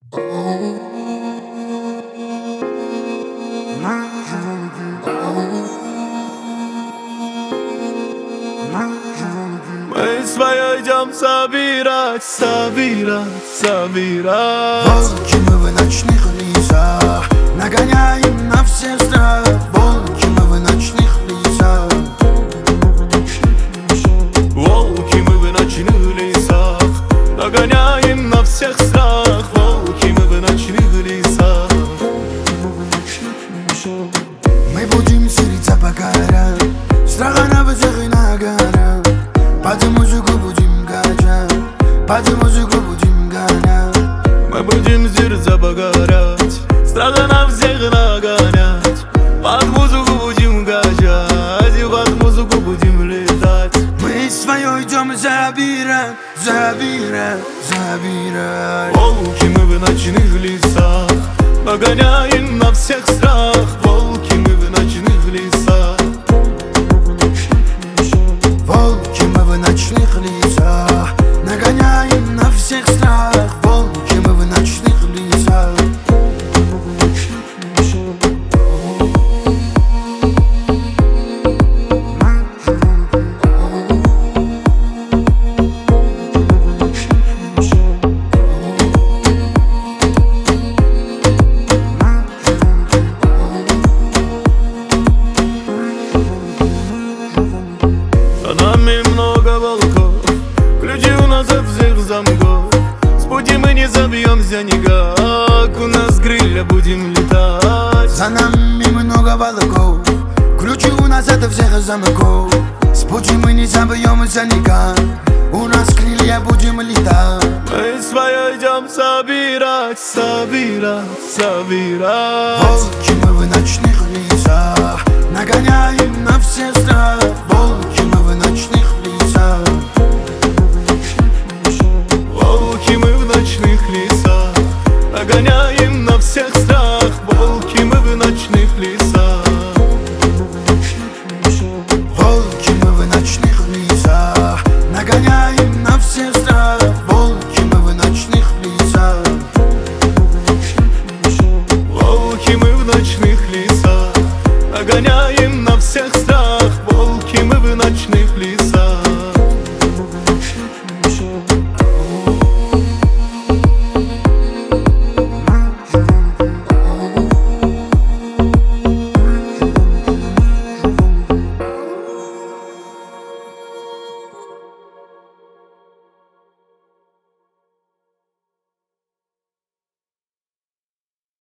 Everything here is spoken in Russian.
Мы свое идем собирать, собирать, собирать. Волки мы в ночных лесах, нагоняем на всех страх. Волки мы в ночных лесах. Волки мы в ночных лесах, нагоняем на всех страх. Волки мы в ночных лесах. Мы будем сердца покорять, страха на всех и на горах. Под музыку будем качать, под музыку будем гонять. Мы будем сердца покорять, страха на всех нагонять. Под музыку будем качать, и под музыку будем летать. Мы свое идем забирать, забирать, забирать. Волки мы в ночных лесах, нагоняем на всех страх. Волки мы в ночных лесах. Волки мы в ночных лесах, нагоняем на всех страх. Волки мы в ночных лесах. За нами много волков, ключи у нас от всех замков. С пути мы не забьемся никак, у нас крылья будем летать. За нами много волков, ключи у нас от всех замков. С пути мы не забьемся никак, у нас крылья будем летать. Мы свое идем собирать, собирать, собирать. Волки мы в ночных лесах, нагоняем на все страх. Волки мы в ночных лесах. Волки мы в ночных лесах, нагоняем на всех страх.